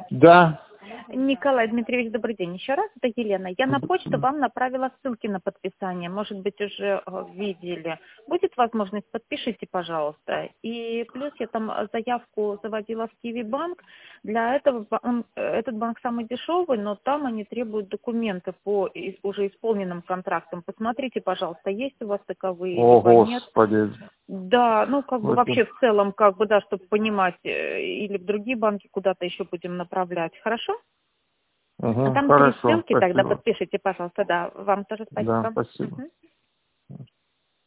Да. Николай Дмитриевич, добрый день. Еще раз, это Елена. Я на почту вам направила ссылки на подписание. Может быть, уже видели. Будет возможность, подпишите, пожалуйста. И плюс я там заявку заводила в Киви банк. Для этого этот банк самый дешевый, но там они требуют документы по уже исполненным контрактам. Посмотрите, пожалуйста, есть у вас таковые, О, либо нет. Господи. Да, ну как бы Это... вообще в целом, как бы, да, чтобы понимать, или в другие банки куда-то еще будем направлять. Хорошо? А Угу, там 3 хорошо, ссылки, тогда спасибо. подпишите, пожалуйста. Да, вам тоже Да, спасибо. спасибо. Мгм.